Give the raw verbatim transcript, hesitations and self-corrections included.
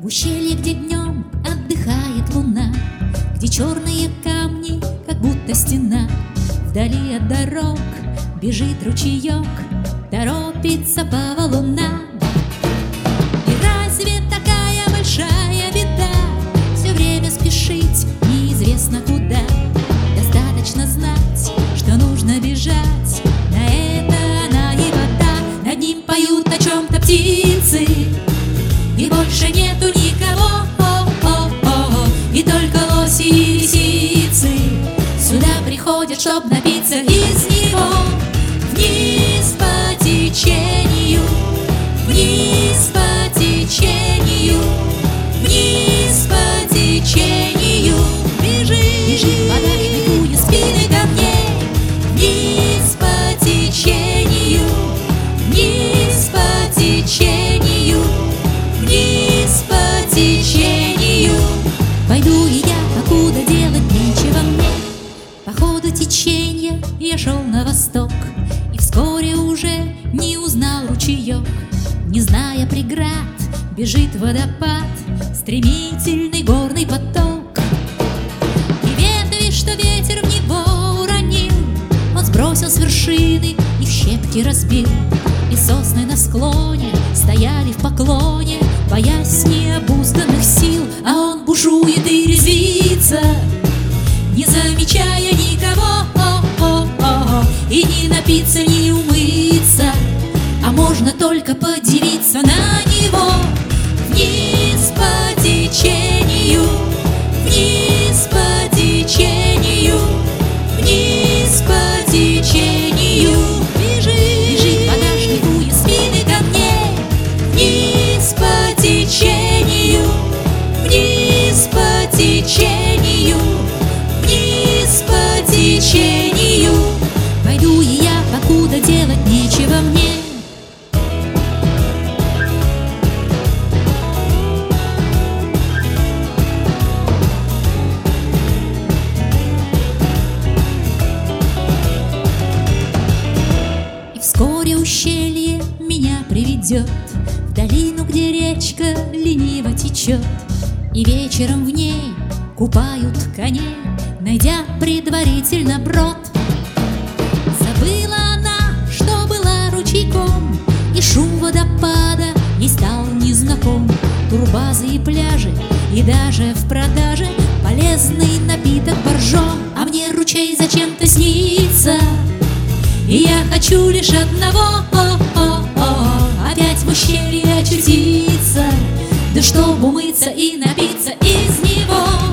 ущелье, где днем отдыхает луна, где черные камни, как будто стена. Вдали от дорог бежит ручеек, торопится по валунам. И разве такая большая беда все время спешить неизвестно куда? Достаточно знать, что нужно бежать, на это она и вода. Над ним поют о чем-то птицы, и больше нету никого, и только лоси и лисицы сюда приходят, чтоб напиться из него. Вниз по течению, вниз по течению, вниз по течению. Бежит, бежит вода, минуя спины камней. Вниз по течению, вниз по течению, вниз по течению. Пойду и я, покуда делать нечего мне. По ходу течения я шел на восток, и вскоре уже не узнал ручеек. Не зная преград, бежит водопад, стремительный горный поток. И ветви, что ветер в него уронил, он сбросил с вершины и в щепки разбил. И сосны на склоне стояли в поклоне, боясь необузданных сил. А он бушует и резвится, не замечая никого, и не напиться, не умыться, а можно только подивиться на него. Вниз по течению, вниз по течению, вниз по течению. Бежит, бежит вода, шлифуя спины камней. Вниз по течению, вниз по течению, вниз по течению. Пойду и я, покуда делать нечего мне. И вскоре ущелье меня приведет в долину, где речка лениво течет, и вечером в ней купают коней, найдя предварительно брод. Забыла она, что была ручейком, и шум водопада ей стал незнаком. Турбазы и пляжи, и даже в продаже полезный напиток боржом. А мне ручей зачем-то снится, и я хочу лишь одного — опять в ущелье очутиться, да чтоб умыться и напиться из него.